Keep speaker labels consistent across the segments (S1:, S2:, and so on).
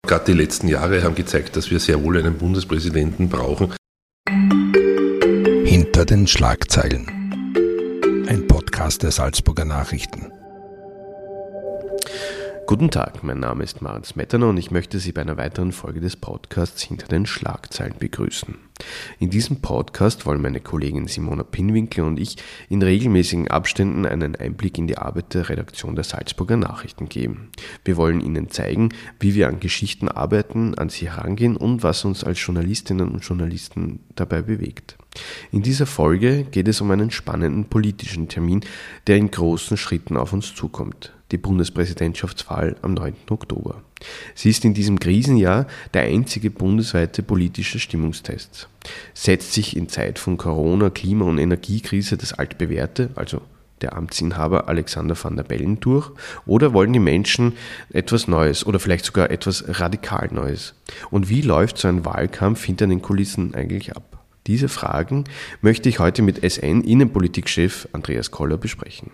S1: Gerade die letzten Jahre haben gezeigt, dass wir sehr wohl einen Bundespräsidenten brauchen.
S2: Hinter den Schlagzeilen. Ein Podcast der Salzburger Nachrichten.
S3: Guten Tag, mein Name ist Marenz Metterner und ich möchte Sie bei einer weiteren Folge des Podcasts Hinter den Schlagzeilen begrüßen. In diesem Podcast wollen meine Kollegin Simona Pinwinkel und ich in regelmäßigen Abständen einen Einblick in die Arbeit der Redaktion der Salzburger Nachrichten geben. Wir wollen Ihnen zeigen, wie wir an Geschichten arbeiten, an sie herangehen und was uns als Journalistinnen und Journalisten dabei bewegt. In dieser Folge geht es um einen spannenden politischen Termin, der in großen Schritten auf uns zukommt. Die Bundespräsidentschaftswahl am 9. Oktober. Sie ist in diesem Krisenjahr der einzige bundesweite politische Stimmungstest. Setzt sich in Zeit von Corona, Klima- und Energiekrise das altbewährte, also der Amtsinhaber Alexander Van der Bellen durch, oder wollen die Menschen etwas Neues oder vielleicht sogar etwas radikal Neues? Und wie läuft so ein Wahlkampf hinter den Kulissen eigentlich ab? Diese Fragen möchte ich heute mit SN-Innenpolitikchef Andreas Koller besprechen.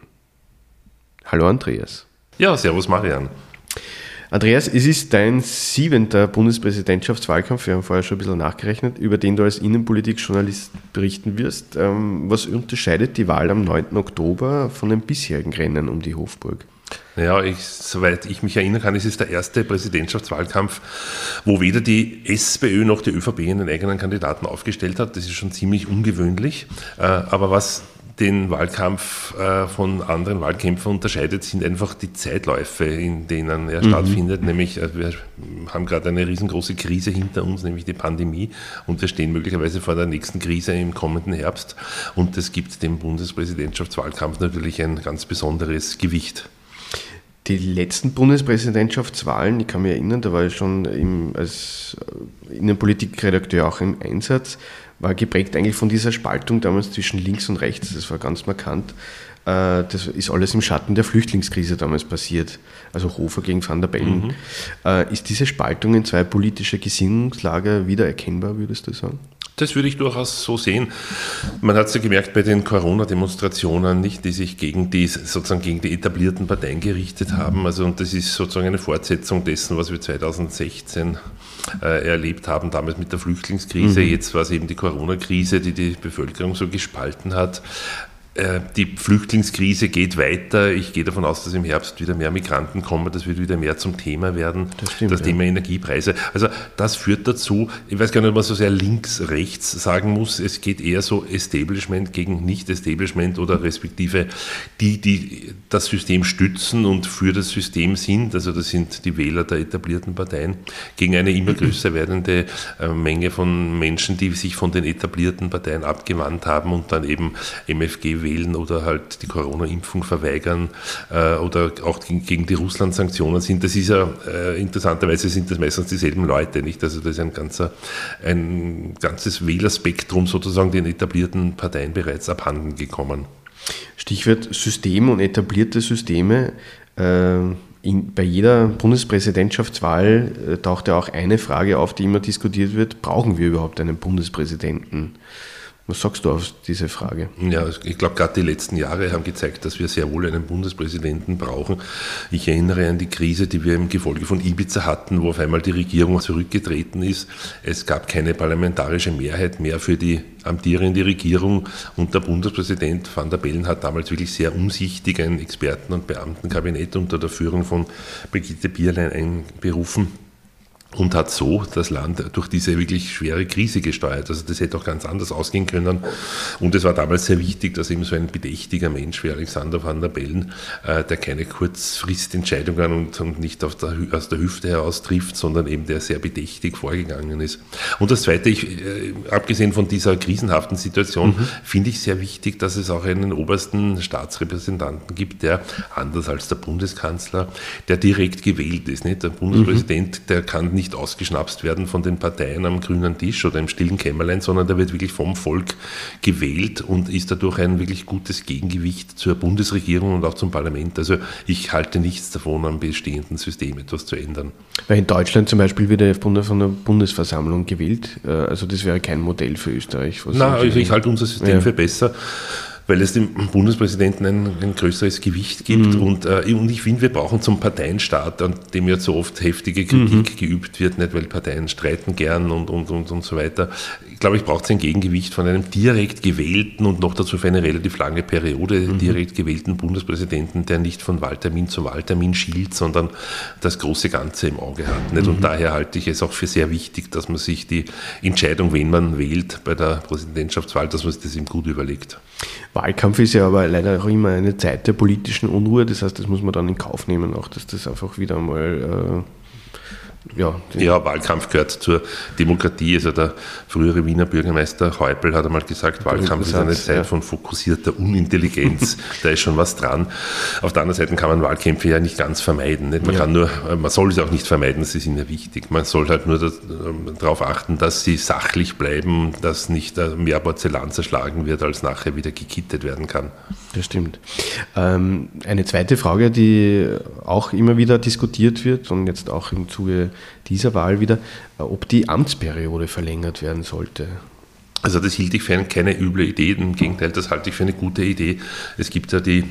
S3: Hallo Andreas.
S1: Ja, servus Marian.
S3: Andreas, es ist dein 7. Bundespräsidentschaftswahlkampf, wir haben vorher schon ein bisschen nachgerechnet, über den du als Innenpolitikjournalist berichten wirst. Was unterscheidet die Wahl am 9. Oktober von den bisherigen Rennen um die Hofburg?
S1: Ja, soweit ich mich erinnern kann, ist es der erste Präsidentschaftswahlkampf, wo weder die SPÖ noch die ÖVP einen eigenen Kandidaten aufgestellt hat. Das ist schon ziemlich ungewöhnlich. Aber was den Wahlkampf von anderen Wahlkämpfen unterscheidet, sind einfach die Zeitläufe, in denen er stattfindet. Nämlich, wir haben gerade eine riesengroße Krise hinter uns, nämlich die Pandemie, und wir stehen möglicherweise vor der nächsten Krise im kommenden Herbst. Und das gibt dem Bundespräsidentschaftswahlkampf natürlich ein ganz besonderes Gewicht.
S3: Die letzten Bundespräsidentschaftswahlen, ich kann mich erinnern, da war ich schon als Innenpolitikredakteur auch im Einsatz, war geprägt eigentlich von dieser Spaltung damals zwischen links und rechts, das war ganz markant. Das ist alles im Schatten der Flüchtlingskrise damals passiert, also Hofer gegen Van der Bellen. Ist diese Spaltung in zwei politische Gesinnungslager wieder erkennbar, würdest du sagen?
S1: Das würde ich durchaus so sehen. Man hat es ja gemerkt bei den Corona-Demonstrationen, nicht, die sich gegen die etablierten Parteien gerichtet haben. Und das ist sozusagen eine Fortsetzung dessen, was wir 2016 erlebt haben, damals mit der Flüchtlingskrise. Jetzt war es eben die Corona-Krise, die die Bevölkerung so gespalten hat. Die Flüchtlingskrise geht weiter. Ich gehe davon aus, dass im Herbst wieder mehr Migranten kommen. Das wird wieder mehr zum Thema werden.
S3: Das stimmt,
S1: das Thema Energiepreise. Also das führt dazu, ich weiß gar nicht, ob man so sehr links-rechts sagen muss. Es geht eher so Establishment gegen Nicht-Establishment oder respektive die das System stützen und für das System sind. Also das sind die Wähler der etablierten Parteien gegen eine immer größer werdende Menge von Menschen, die sich von den etablierten Parteien abgewandt haben und dann eben MFG wählen oder halt die Corona-Impfung verweigern oder auch gegen die Russland-Sanktionen sind. Das ist ja, interessanterweise sind das meistens dieselben Leute, nicht? Also das ist ein ganzes Wählerspektrum sozusagen den etablierten Parteien bereits abhanden gekommen.
S3: Stichwort System und etablierte Systeme. Bei jeder Bundespräsidentschaftswahl taucht ja auch eine Frage auf, die immer diskutiert wird: Brauchen wir überhaupt einen Bundespräsidenten? Was sagst du auf diese Frage?
S1: Ja, ich glaube, gerade die letzten Jahre haben gezeigt, dass wir sehr wohl einen Bundespräsidenten brauchen. Ich erinnere an die Krise, die wir im Gefolge von Ibiza hatten, wo auf einmal die Regierung zurückgetreten ist. Es gab keine parlamentarische Mehrheit mehr für die amtierende Regierung und der Bundespräsident Van der Bellen hat damals wirklich sehr umsichtig ein Experten- und Beamtenkabinett unter der Führung von Brigitte Bierlein einberufen und hat so das Land durch diese wirklich schwere Krise gesteuert. Also das hätte auch ganz anders ausgehen können. Und es war damals sehr wichtig, dass eben so ein bedächtiger Mensch wie Alexander Van der Bellen, der keine Kurzfristentscheidungen und nicht aus der Hüfte heraus trifft, sondern eben der sehr bedächtig vorgegangen ist. Und das Zweite, abgesehen von dieser krisenhaften Situation, finde ich sehr wichtig, dass es auch einen obersten Staatsrepräsentanten gibt, der, anders als der Bundeskanzler, der direkt gewählt ist. Nicht? Der Bundespräsident, der kann nicht ausgeschnapst werden von den Parteien am grünen Tisch oder im stillen Kämmerlein, sondern der wird wirklich vom Volk gewählt und ist dadurch ein wirklich gutes Gegengewicht zur Bundesregierung und auch zum Parlament. Also ich halte nichts davon, am bestehenden System etwas zu ändern.
S3: Weil in Deutschland zum Beispiel wird er von der Bundesversammlung gewählt. Also das wäre kein Modell für Österreich.
S1: Nein, also ich halte unser System für besser. Weil es dem Bundespräsidenten ein größeres Gewicht gibt. Und ich finde, wir brauchen zum Parteienstaat, an dem ja so oft heftige Kritik geübt wird, nicht, weil Parteien streiten gern und so weiter. Ich glaube, ich brauche ein Gegengewicht von einem direkt gewählten und noch dazu für eine relativ lange Periode direkt gewählten Bundespräsidenten, der nicht von Wahltermin zu Wahltermin schielt, sondern das große Ganze im Auge hat. Nicht? Und daher halte ich es auch für sehr wichtig, dass man sich die Entscheidung, wen man wählt bei der Präsidentschaftswahl, dass man sich das eben gut überlegt.
S3: Wahlkampf ist ja aber leider auch immer eine Zeit der politischen Unruhe, das heißt, das muss man dann in Kauf nehmen, auch dass das einfach wieder mal...
S1: Wahlkampf gehört zur Demokratie. Also der frühere Wiener Bürgermeister Häupl hat einmal gesagt, Wahlkampf ist eine Zeit von fokussierter Unintelligenz. Da ist schon was dran. Auf der anderen Seite kann man Wahlkämpfe ja nicht ganz vermeiden. Nicht? Man soll sie auch nicht vermeiden, sie sind ja wichtig. Man soll halt nur darauf achten, dass sie sachlich bleiben, dass nicht mehr Porzellan zerschlagen wird, als nachher wieder gekittet werden kann.
S3: Das stimmt. Eine zweite Frage, die auch immer wieder diskutiert wird und jetzt auch im Zuge dieser Wahl wieder, ob die Amtsperiode verlängert werden sollte.
S1: Also das hielt ich für keine üble Idee, im Gegenteil, das halte ich für eine gute Idee. Es gibt ja die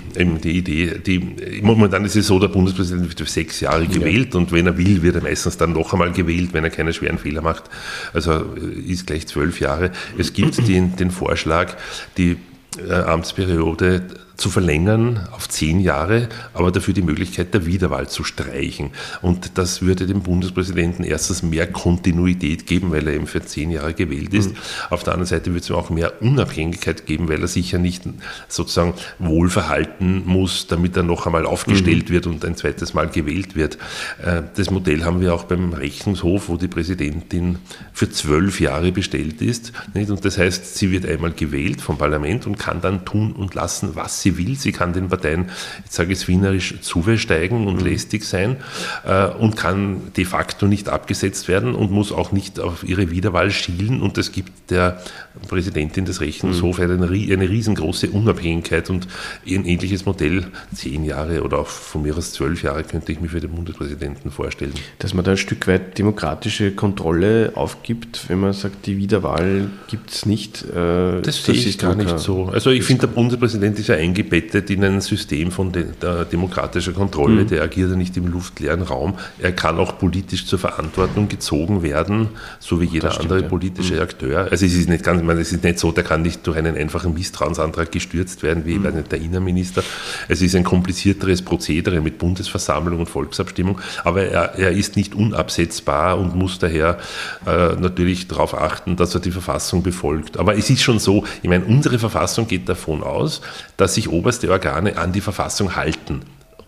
S1: Idee, momentan ist es so, der Bundespräsident wird für 6 Jahre gewählt und wenn er will, wird er meistens dann noch einmal gewählt, wenn er keine schweren Fehler macht. Also ist gleich 12 Jahre. Es gibt den Vorschlag, die Amtsperiode zu verlängern auf 10 Jahre, aber dafür die Möglichkeit der Wiederwahl zu streichen. Und das würde dem Bundespräsidenten erstens mehr Kontinuität geben, weil er eben für 10 Jahre gewählt ist. Auf der anderen Seite würde es ihm auch mehr Unabhängigkeit geben, weil er sich ja nicht sozusagen wohlverhalten muss, damit er noch einmal aufgestellt wird und ein zweites Mal gewählt wird. Das Modell haben wir auch beim Rechnungshof, wo die Präsidentin für 12 Jahre bestellt ist. Und das heißt, sie wird einmal gewählt vom Parlament und kann dann tun und lassen, was sie will. Sie kann den Parteien, ich sage es wienerisch, zuversteigen und lästig sein und kann de facto nicht abgesetzt werden und muss auch nicht auf ihre Wiederwahl schielen. Und das gibt der Präsidentin des Rechnungshofs eine riesengroße Unabhängigkeit und ein ähnliches Modell, 10 Jahre oder auch von mir aus 12 Jahre, könnte ich mir für den Bundespräsidenten vorstellen.
S3: Dass man da ein Stück weit demokratische Kontrolle aufgibt, wenn man sagt, die Wiederwahl gibt es nicht.
S1: Das sehe ich gar nicht so. Also ich finde, der Bundespräsident ist ja eingebettet in ein System von demokratischer Kontrolle, der agiert ja nicht im luftleeren Raum. Er kann auch politisch zur Verantwortung gezogen werden, so wie jeder andere politische Akteur. Also es ist nicht so, der kann nicht durch einen einfachen Misstrauensantrag gestürzt werden, wie der Innenminister. Es ist ein komplizierteres Prozedere mit Bundesversammlung und Volksabstimmung, aber er ist nicht unabsetzbar und muss daher natürlich darauf achten, dass er die Verfassung befolgt. Aber es ist schon so, ich meine, unsere Verfassung geht davon aus, dass sich oberste Organe an die Verfassung halten.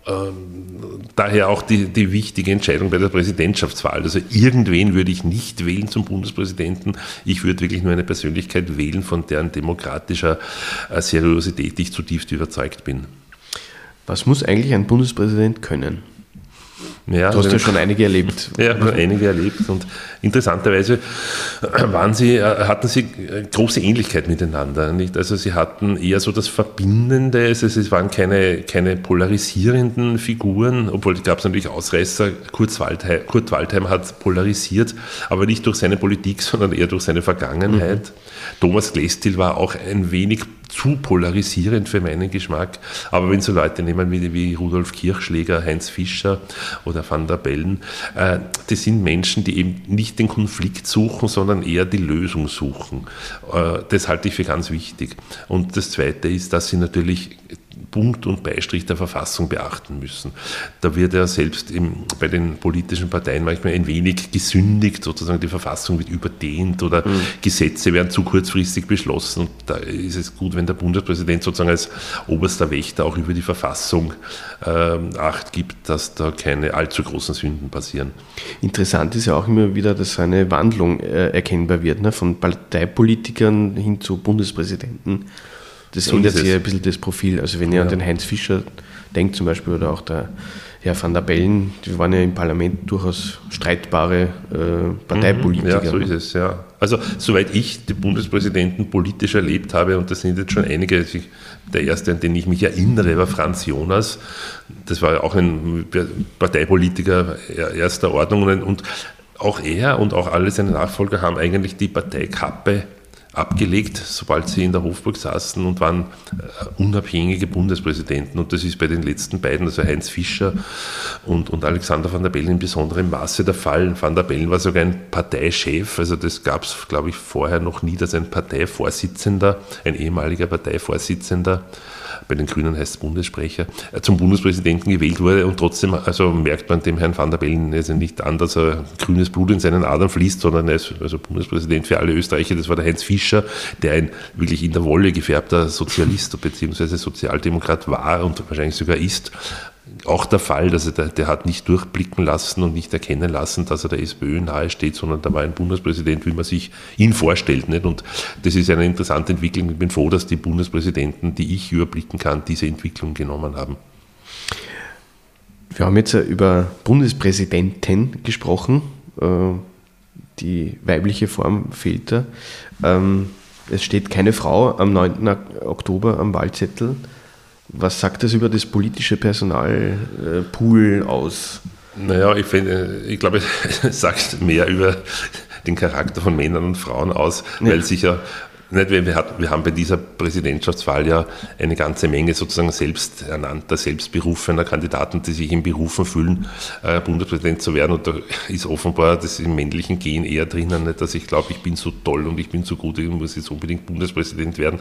S1: Daher auch die wichtige Entscheidung bei der Präsidentschaftswahl. Also irgendwen würde ich nicht wählen zum Bundespräsidenten. Ich würde wirklich nur eine Persönlichkeit wählen, von deren demokratischer Seriosität ich zutiefst überzeugt bin. Was muss eigentlich ein Bundespräsident können? Ja, du hast ja schon einige erlebt. Ja, einige erlebt und interessanterweise hatten sie große Ähnlichkeit miteinander. Nicht? Also sie hatten eher so das Verbindende, es waren keine polarisierenden Figuren, obwohl es gab natürlich Ausreißer. Kurt Waldheim hat polarisiert, aber nicht durch seine Politik, sondern eher durch seine Vergangenheit. Thomas Klestil war auch ein wenig zu polarisierend für meinen Geschmack, aber wenn so Leute nehmen wie Rudolf Kirchschläger, Heinz Fischer oder Van der Bellen, das sind Menschen, die eben nicht den Konflikt suchen, sondern eher die Lösung suchen. Das halte ich für ganz wichtig. Und das Zweite ist, dass sie natürlich Punkt und Beistrich der Verfassung beachten müssen. Da wird ja selbst bei den politischen Parteien manchmal ein wenig gesündigt, sozusagen die Verfassung wird überdehnt oder Gesetze werden zu kurzfristig beschlossen. Und da ist es gut, wenn der Bundespräsident sozusagen als oberster Wächter auch über die Verfassung Acht gibt, dass da keine allzu großen Sünden passieren. Interessant ist ja auch immer wieder, dass eine Wandlung erkennbar wird, ne? Von Parteipolitikern hin zu Bundespräsidenten. Das ändert sich ein bisschen das Profil. Also wenn ihr an den Heinz Fischer denkt zum Beispiel oder auch der Herr Van der Bellen, die waren ja im Parlament durchaus streitbare Parteipolitiker. Ja, so ist es, ja. Also soweit ich die Bundespräsidenten politisch erlebt habe, und das sind jetzt schon einige, der erste, an den ich mich erinnere, war Franz Jonas. Das war auch ein Parteipolitiker erster Ordnung und auch er und auch alle seine Nachfolger haben eigentlich die Parteikappe abgelegt, sobald sie in der Hofburg saßen und waren unabhängige Bundespräsidenten. Und das ist bei den letzten beiden, also Heinz Fischer und Alexander Van der Bellen in besonderem Maße der Fall. Van der Bellen war sogar ein Parteichef, also das gab es, glaube ich, vorher noch nie, dass ein Parteivorsitzender, ein ehemaliger Parteivorsitzender, bei den Grünen heißt es Bundessprecher, zum Bundespräsidenten gewählt wurde, und trotzdem also merkt man dem Herrn Van der Bellen also nicht an, dass er grünes Blut in seinen Adern fließt, sondern er ist also Bundespräsident für alle Österreicher. Das war der Heinz Fischer, der ein wirklich in der Wolle gefärbter Sozialist bzw. Sozialdemokrat war und wahrscheinlich sogar ist. Auch der Fall, dass der hat nicht durchblicken lassen und nicht erkennen lassen, dass er der SPÖ nahe steht, sondern da war ein Bundespräsident, wie man sich ihn vorstellt. Nicht? Und das ist eine interessante Entwicklung. Ich bin froh, dass die Bundespräsidenten, die ich überblicken kann, diese Entwicklung genommen haben.
S3: Wir haben jetzt über Bundespräsidenten gesprochen. Die weibliche Form fehlt da. Es steht keine Frau am 9. Oktober am Wahlzettel. Was sagt das über das politische Personalpool aus?
S1: Naja, ich glaube, es sagt mehr über den Charakter von Männern und Frauen aus, weil sicher nicht, wir haben bei dieser Präsidentschaftswahl ja eine ganze Menge sozusagen selbsternannter, selbstberufener Kandidaten, die sich im Berufen fühlen, Bundespräsident zu werden. Und da ist offenbar das im männlichen Gen eher drinnen, nicht, dass ich glaube, ich bin so toll und ich bin so gut, ich muss jetzt unbedingt Bundespräsident werden.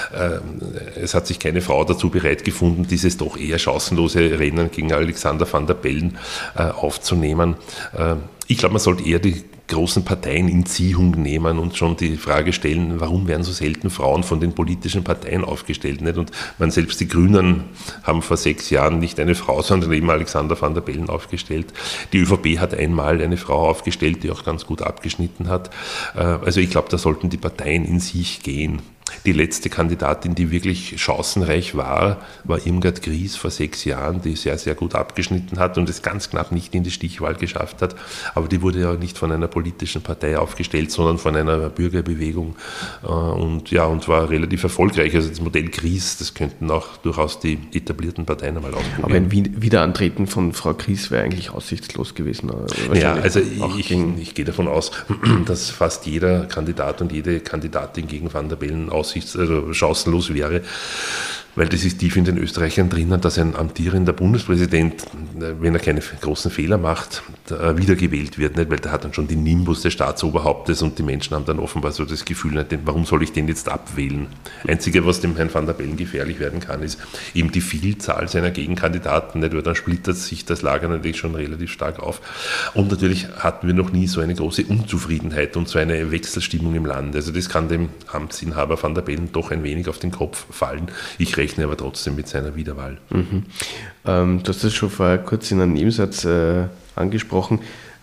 S1: Es hat sich keine Frau dazu bereit gefunden, dieses doch eher chancenlose Rennen gegen Alexander Van der Bellen aufzunehmen. Ich glaube, man sollte eher die großen Parteien in Ziehung nehmen und schon die Frage stellen, warum werden so selten Frauen von den politischen Parteien aufgestellt? Nicht? Und selbst die Grünen haben vor 6 Jahren nicht eine Frau, sondern eben Alexander Van der Bellen aufgestellt. Die ÖVP hat einmal eine Frau aufgestellt, die auch ganz gut abgeschnitten hat. Also ich glaube, da sollten die Parteien in sich gehen. Die letzte Kandidatin, die wirklich chancenreich war Irmgard Gries vor 6 Jahren, die sehr, sehr gut abgeschnitten hat und es ganz knapp nicht in die Stichwahl geschafft hat. Aber die wurde ja nicht von einer politischen Partei aufgestellt, sondern von einer Bürgerbewegung und war relativ erfolgreich. Also das Modell Gries, das könnten auch durchaus die etablierten Parteien einmal ausprobieren.
S3: Aber ein Wiederantreten von Frau Gries wäre eigentlich aussichtslos gewesen.
S1: Ja, also ich gehe davon aus, dass fast jeder Kandidat und jede Kandidatin gegen Van der Bellen chancenlos wäre, weil das ist tief in den Österreichern drinnen, dass ein amtierender Bundespräsident, wenn er keine großen Fehler macht, wiedergewählt wird, nicht? Weil der hat dann schon den Nimbus des Staatsoberhauptes und die Menschen haben dann offenbar so das Gefühl, warum soll ich den jetzt abwählen? Einzige, was dem Herrn Van der Bellen gefährlich werden kann, ist eben die Vielzahl seiner Gegenkandidaten, nicht? Weil dann splittert sich das Lager natürlich schon relativ stark auf. Und natürlich hatten wir noch nie so eine große Unzufriedenheit und so eine Wechselstimmung im Land. Also das kann dem Amtsinhaber Van der Bellen doch ein wenig auf den Kopf fallen. Ich rechne aber trotzdem mit seiner Wiederwahl.
S3: Mhm. Du hast das schon vorher kurz in einem Nebensatz angesprochen.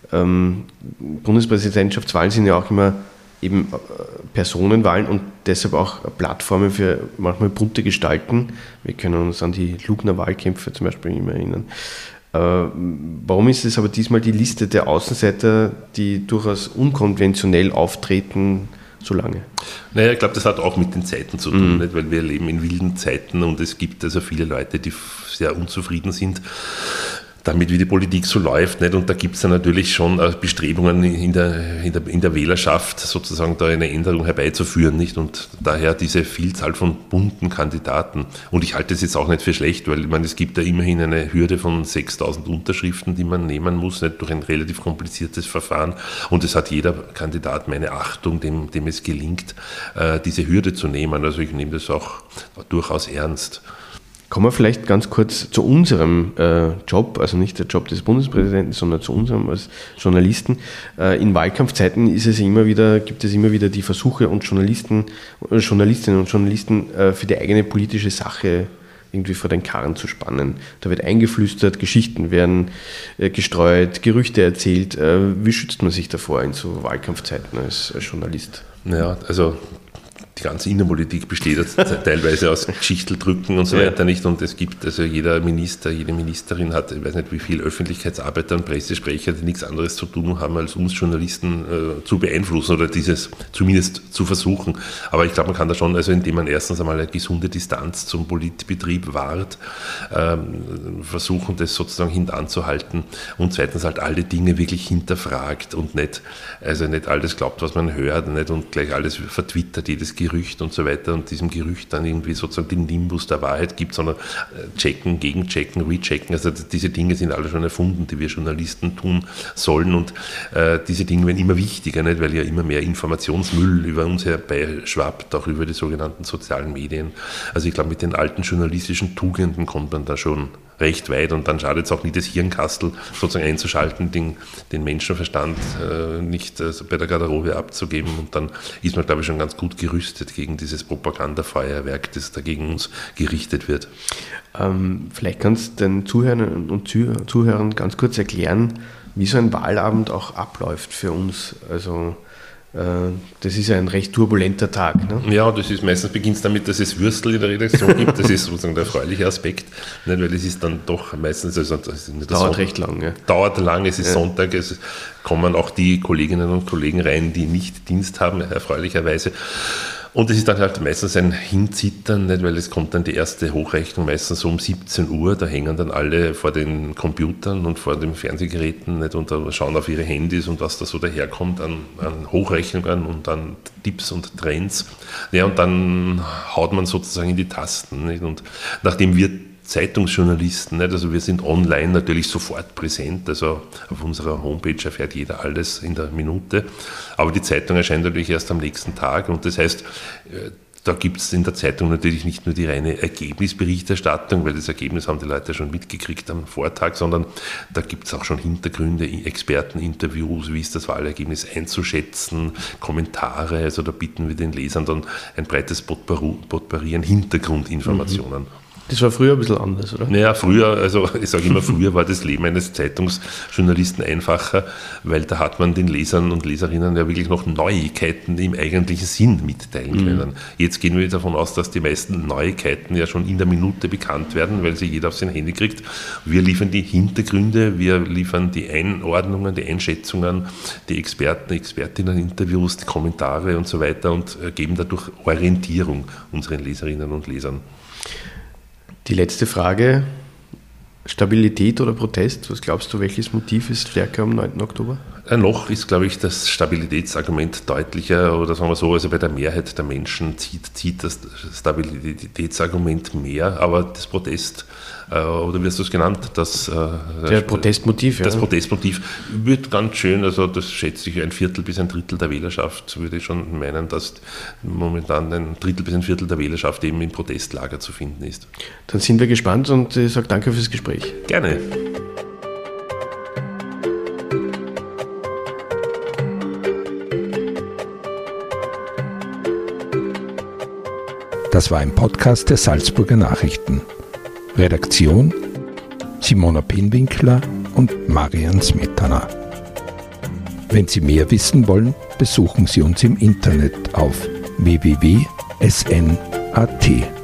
S3: Bundespräsidentschaftswahlen sind ja auch immer eben Personenwahlen und deshalb auch Plattformen für manchmal bunte Gestalten. Wir können uns an die Lugner Wahlkämpfe zum Beispiel immer erinnern. Warum ist es aber diesmal die Liste der Außenseiter, die durchaus unkonventionell auftreten, so lange?
S1: Naja, ich glaube, das hat auch mit den Zeiten zu tun, nicht? Weil wir leben in wilden Zeiten und es gibt also viele Leute, die sehr unzufrieden sind damit, wie die Politik so läuft, nicht? Und da gibt es dann natürlich schon Bestrebungen in der Wählerschaft, sozusagen da eine Änderung herbeizuführen, nicht? Und daher diese Vielzahl von bunten Kandidaten. Und ich halte es jetzt auch nicht für schlecht, weil ich meine, es gibt ja immerhin eine Hürde von 6.000 Unterschriften, die man nehmen muss, nicht? Durch ein relativ kompliziertes Verfahren. Und es hat jeder Kandidat meine Achtung, dem es gelingt, diese Hürde zu nehmen. Also ich nehme das auch durchaus ernst.
S3: Kommen wir vielleicht ganz kurz zu unserem Job, also nicht der Job des Bundespräsidenten, sondern zu unserem als Journalisten. In Wahlkampfzeiten gibt es immer wieder die Versuche und Journalistinnen und Journalisten für die eigene politische Sache irgendwie vor den Karren zu spannen. Da wird eingeflüstert, Geschichten werden gestreut, Gerüchte erzählt. Wie schützt man sich davor in so Wahlkampfzeiten als Journalist?
S1: Ja, also die ganze Innenpolitik besteht teilweise aus Geschichteldrücken und so weiter nicht. Und es gibt also jeder Minister, jede Ministerin hat, ich weiß nicht wie viel Öffentlichkeitsarbeiter und Pressesprecher, die nichts anderes zu tun haben, als uns Journalisten zu beeinflussen oder dieses zumindest zu versuchen. Aber ich glaube, man kann da schon, also indem man erstens einmal eine gesunde Distanz zum Politbetrieb wahrt, versuchen, das sozusagen hintanzuhalten und zweitens halt alle Dinge wirklich hinterfragt und nicht alles glaubt, was man hört, nicht und gleich alles vertwittert, jedes Gerücht und so weiter und diesem Gerücht dann irgendwie sozusagen den Nimbus der Wahrheit gibt, sondern checken, gegenchecken, rechecken. Also diese Dinge sind alle schon erfunden, die wir Journalisten tun sollen und diese Dinge werden immer wichtiger, nicht? Weil ja immer mehr Informationsmüll über uns herbeischwappt, auch über die sogenannten sozialen Medien. Also ich glaube, mit den alten journalistischen Tugenden kommt man da schon recht weit und dann schadet es auch nicht, das Hirnkastel sozusagen einzuschalten, den Menschenverstand nicht bei der Garderobe abzugeben und dann ist man, glaube ich, schon ganz gut gerüstet gegen dieses Propagandafeuerwerk, das da gegen uns gerichtet wird.
S3: Vielleicht kannst du den Zuhörern und Zuhörern ganz kurz erklären, wie so ein Wahlabend auch abläuft für uns. Also das ist ja ein recht turbulenter Tag. Ne?
S1: Ja, das ist meistens beginnt es damit, dass es Würstel in der Redaktion gibt. Das ist sozusagen der erfreuliche Aspekt, nicht? Weil es ist dann doch meistens... Also
S3: dauert recht lang. Ja.
S1: Dauert lang, es ist Sonntag, es kommen auch die Kolleginnen und Kollegen rein, die nicht Dienst haben, erfreulicherweise. Und es ist dann halt meistens ein Hinzittern, nicht? Weil es kommt dann die erste Hochrechnung meistens so um 17 Uhr, da hängen dann alle vor den Computern und vor den Fernsehgeräten, nicht? Und da schauen auf ihre Handys und was da so daherkommt an Hochrechnungen und an Tipps und Trends. Ja, und dann haut man sozusagen in die Tasten, nicht? Und nachdem wir Zeitungsjournalisten, nicht? Also wir sind online natürlich sofort präsent, also auf unserer Homepage erfährt jeder alles in der Minute, aber die Zeitung erscheint natürlich erst am nächsten Tag und das heißt, da gibt es in der Zeitung natürlich nicht nur die reine Ergebnisberichterstattung, weil das Ergebnis haben die Leute schon mitgekriegt am Vortag, sondern da gibt es auch schon Hintergründe, Experteninterviews, wie ist das Wahlergebnis einzuschätzen, Kommentare, also da bieten wir den Lesern dann ein breites Potpourri an Hintergrundinformationen.
S3: Das war früher ein bisschen anders, oder?
S1: Naja, früher, also ich sage immer, früher war das Leben eines Zeitungsjournalisten einfacher, weil da hat man den Lesern und Leserinnen ja wirklich noch Neuigkeiten im eigentlichen Sinn mitteilen können. Jetzt gehen wir davon aus, dass die meisten Neuigkeiten ja schon in der Minute bekannt werden, weil sie jeder auf sein Handy kriegt. Wir liefern die Hintergründe, wir liefern die Einordnungen, die Einschätzungen, die Experten, Expertinnen-Interviews, die Kommentare und so weiter und geben dadurch Orientierung unseren Leserinnen und Lesern.
S3: Die letzte Frage, Stabilität oder Protest? Was glaubst du, welches Motiv ist stärker am 9. Oktober?
S1: Noch ist, glaube ich, das Stabilitätsargument deutlicher oder sagen wir so, also bei der Mehrheit der Menschen zieht das Stabilitätsargument mehr, aber das Protest, oder wie hast du es genannt?
S3: Der Protestmotiv, ja.
S1: Das Protestmotiv wird ganz schön, also das schätze ich, 1/4 bis 1/3 der Wählerschaft, würde ich schon meinen, dass momentan 1/3 bis 1/4 der Wählerschaft eben im Protestlager zu finden ist.
S3: Dann sind wir gespannt und ich sage danke fürs Gespräch.
S1: Gerne.
S2: Das war ein Podcast der Salzburger Nachrichten. Redaktion Simona Pinwinkler und Marian Smetana. Wenn Sie mehr wissen wollen, besuchen Sie uns im Internet auf www.sn.at.